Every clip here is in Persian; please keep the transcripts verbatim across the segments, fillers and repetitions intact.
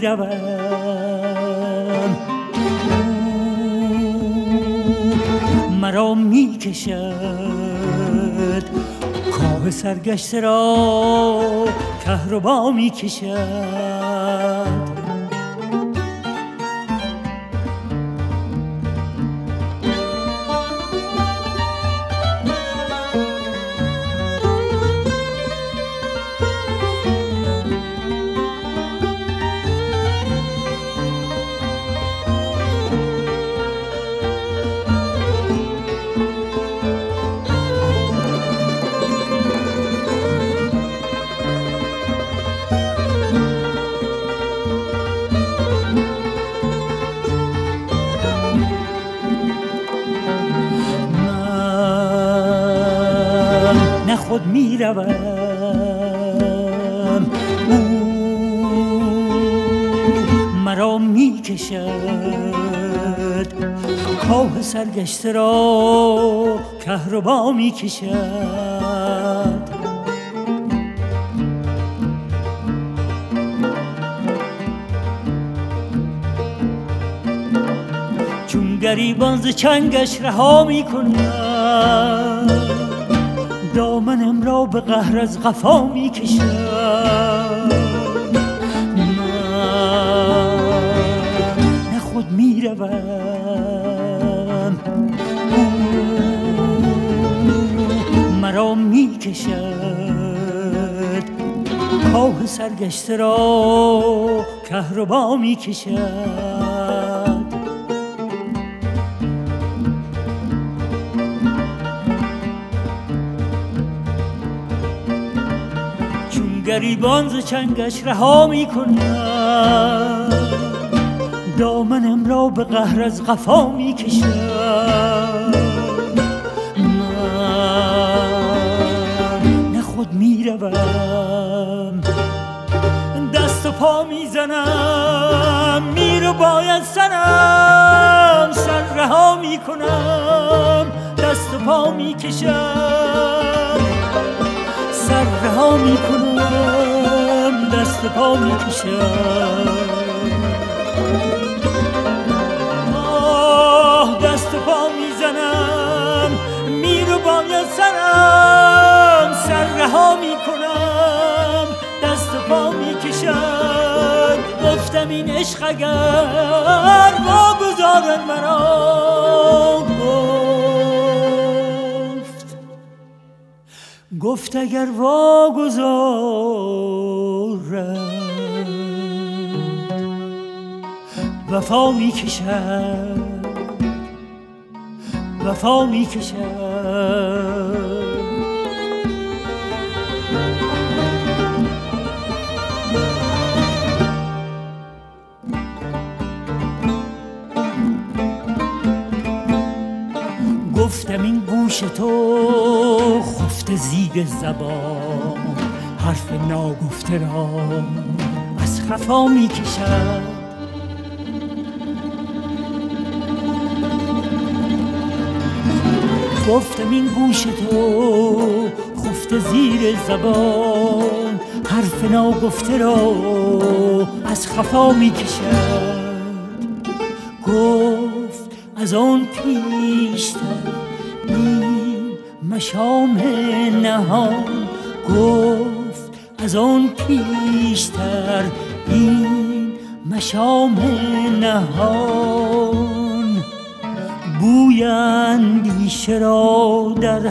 روم مرا می کشد کاه سرگشته را کهربا می کشد. خود می روم او مرا می کشد کاه سرگشته را کهربا می کشد. چون گریبان ز چنگش رها می کنم دامنم را به قهر از قفا می کشد. من نه خود می روم مرا می کشد کاه سرگشته را کهربا می کشد. گریبان ز چنگش رها می کنم دامنم را به قهر از قفا می کشم. من نه خود می روم دست و پا می زنم میر و باید سنم سر رها می کنم دست و پا می کشم سر رها می کنم دست پا می کشم. آه دست پا می زنم میر و باید سرم سر رها می کنم دست پا می کشم. گفتم این عشق اگر واگذارد مرا گفت اگر واگذارد وفا می کشد وفا می کشد. گفتم این گوش تو خفته زیر زبان حرف ناگفته را از خفا می کشد. گفتم این گوش تو خفته زیر زبان حرف ناگفته را از خفا می کشد. گفت از آن پیشتر این مشام نهان گفت از آن پیشتر این مشام نهان بوی اندیشه را در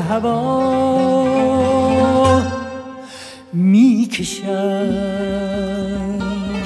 هوا می کشد.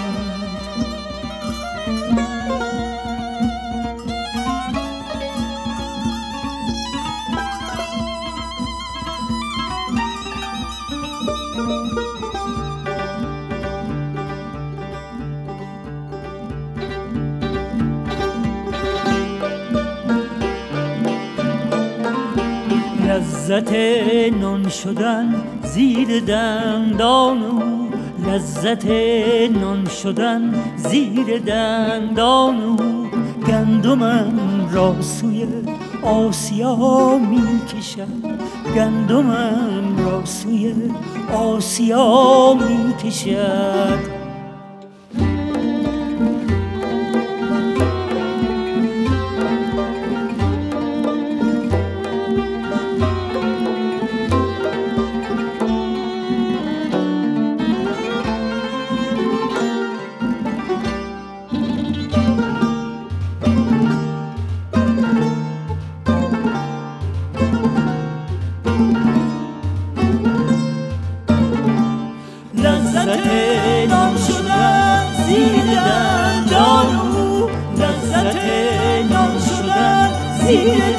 لذت نان شدن زیر دندان او لذت نان شدن زیر دندان او گندمم را سوی آسیا می کشد گندمم را سوی آسیا می کشد.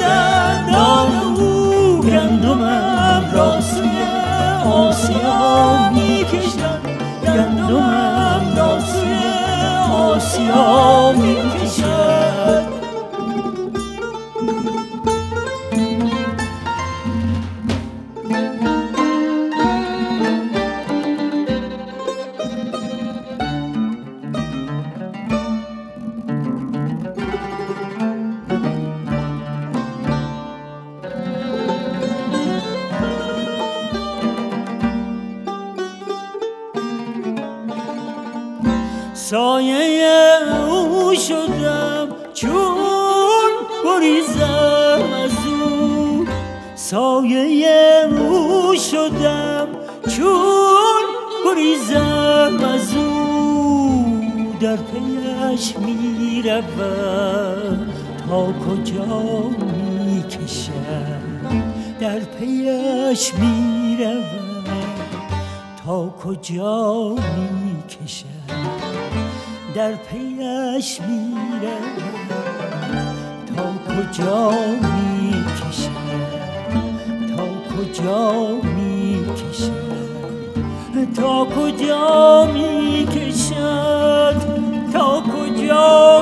دندان او گندمم را سوی آسیا می کشد گندمم را سوی آسیا می کشد سایه او شدم چون گریزم از او سایه او شدم چون گریزم از او در پیش می روم تا کجا می کشم در پیش می روم تا کجا می کشم در پیش میرم تا کجا میکشم تا کجا میکشم تا کجا میکشد تا کجا